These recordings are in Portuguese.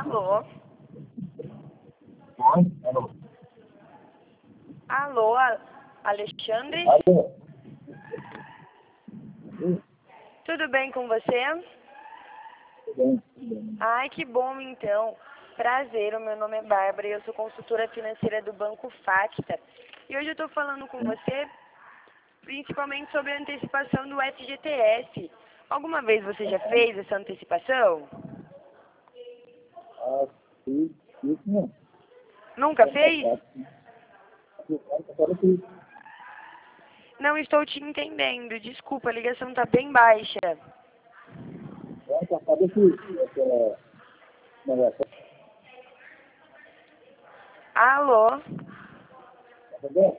Alô? Oi? Alô? Alô, Alexandre? Alô? Sim, Tudo bem com você? tudo bem, tudo bem. Ai, que bom então. Prazer, o meu nome é Bárbara e eu sou consultora financeira do Banco Facta. E hoje eu estou falando com você principalmente sobre a antecipação do FGTS. Alguma vez você já fez essa antecipação? Ah, sim, sim, não. Nunca fez? Agora sim. Não estou te entendendo. Desculpa, a ligação está bem baixa. Sabe esse negócio? Alô? Tá entendendo?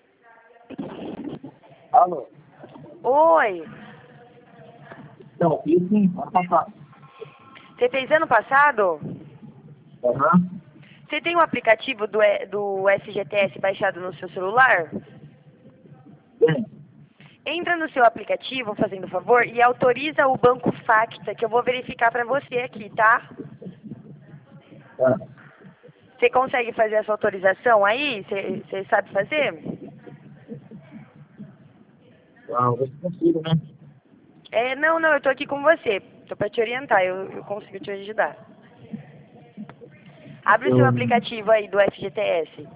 Alô? Oi? Não, fiz sim, ano passado. Você fez ano passado? Aham. Você tem o aplicativo do FGTS baixado no seu celular? Bem, Entra no seu aplicativo, fazendo favor, e autoriza o Banco Facta, que eu vou verificar para você aqui, tá? tá. Você consegue fazer essa autorização aí? Você sabe fazer? Ah, eu consigo, né? Não, eu tô aqui com você. Tô para te orientar, eu consigo te ajudar. Abre o seu Eu, aplicativo aí do FGTS.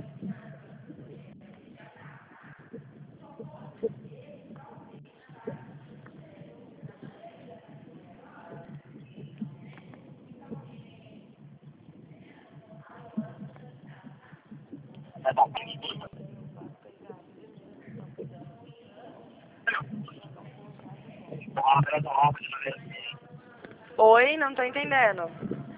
Oi, não tô entendendo.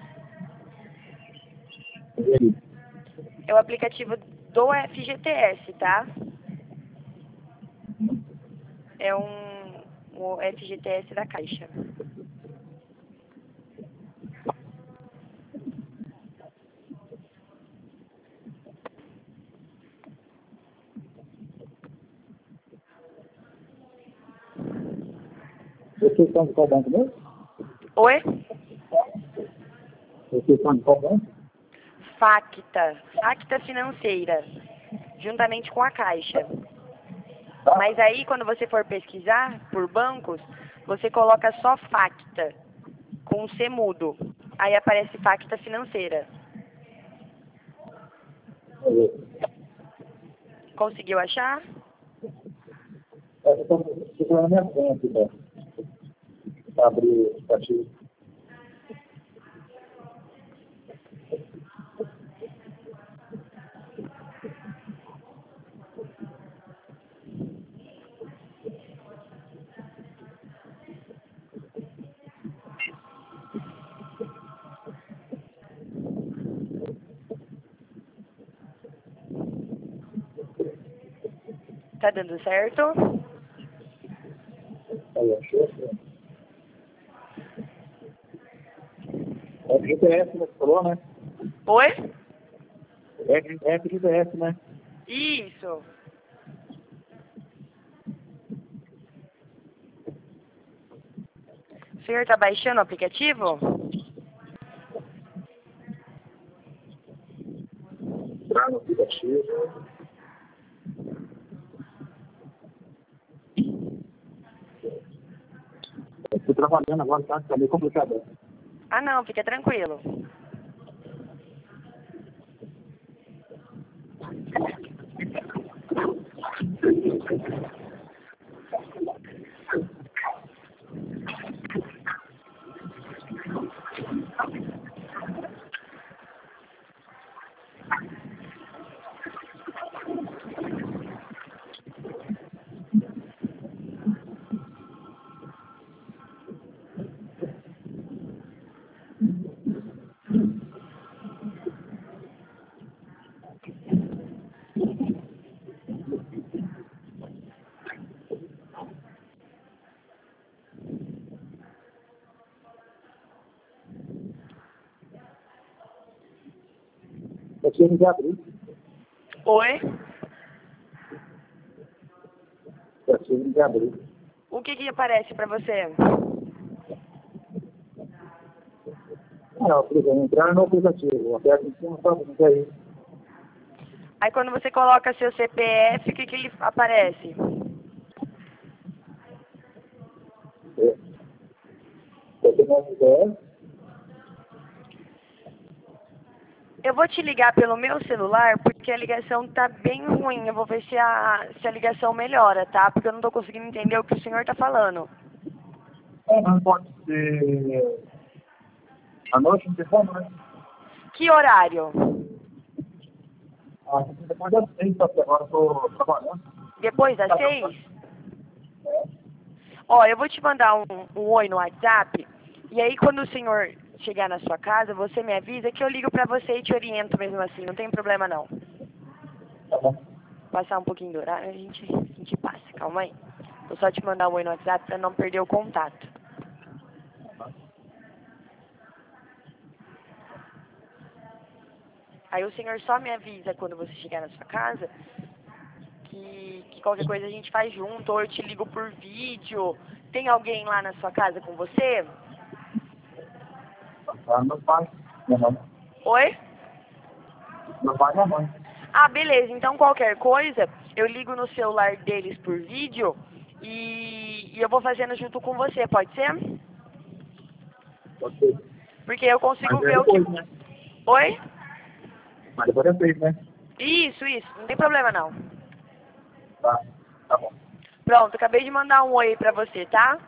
É o aplicativo do FGTS, tá? É o FGTS da Caixa. Vocês estão de qual banco mesmo? Oi? Vocês estão de qual banco? Facta Financeira, juntamente com a Caixa. Mas aí, quando você for pesquisar por bancos, você coloca só Facta, com C mudo. Aí aparece Facta Financeira. Conseguiu achar? Eu estou procurando minha conta, né? Para abrir o aplicativo. Tá dando certo? Aí, achou? É FGTS, né? Você falou, né? Oi? É FGTS, né? Isso. O senhor tá baixando o aplicativo? Entrar no aplicativo. Estou trabalhando agora, tá? Tá meio complicado. Ah, não, fica tranquilo. Eu tinha que abrir. Oi? Eu tinha que abrir. O que aparece pra você? Não, por exemplo, entrar no aplicativo, aperta em cima, só que aí. Aí quando você coloca seu CPF, o que ele aparece? Você não quiser, Eu vou te ligar pelo meu celular porque a ligação tá bem ruim. Eu vou ver se a ligação melhora, tá? Porque eu não tô conseguindo entender o que o senhor tá falando. não pode ser à noite, não tem como, né? Que horário? Ah, depois das 6, porque agora eu estou trabalhando. Depois das 6? Ó, eu vou te mandar um oi no WhatsApp. E aí quando o senhor chegar na sua casa, você me avisa que eu ligo pra você e te oriento mesmo assim. Não tem problema não. Tá bom. Passar um pouquinho do horário, a gente passa. Calma aí. Vou só te mandar um oi no WhatsApp pra não perder o contato. Aí o senhor só me avisa quando você chegar na sua casa que qualquer coisa a gente faz junto, ou eu te ligo por vídeo. Tem alguém lá na sua casa com você? Tá, meu pai, minha mãe. Oi? Meu pai e minha mãe. Ah, beleza. Então qualquer coisa, eu ligo no celular deles por vídeo e eu vou fazendo junto com você, pode ser? Pode ser. Porque eu consigo Mas é ver o que... depois, né? Oi? Mas depois é 6, né? Isso, não tem problema não. Tá, tá bom. Pronto, acabei de mandar um oi pra você, tá?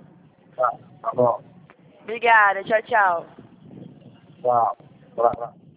Tá bom. Obrigada, tchau, tchau. Tá, vai lá.